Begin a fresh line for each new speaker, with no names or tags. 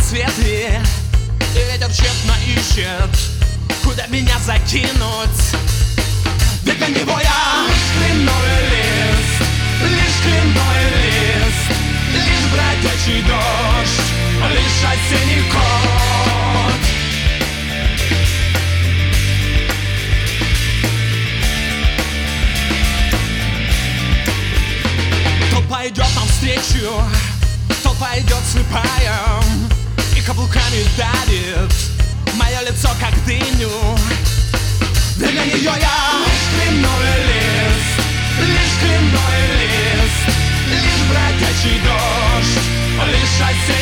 рассветы, и ветер тщетно ищет, куда меня закинуть. Ведь для него я лишь кленовый лист, лишь кленовый лист, лишь бродячий дождь, лишь осенний кот. То пойдет навстречу, то пойдет слепая, и каблуками давит мое лицо, как дыню. Для нее я лишь кленовый лист, лишь кленовый лист, лишь бродячий дождь, лишь осенний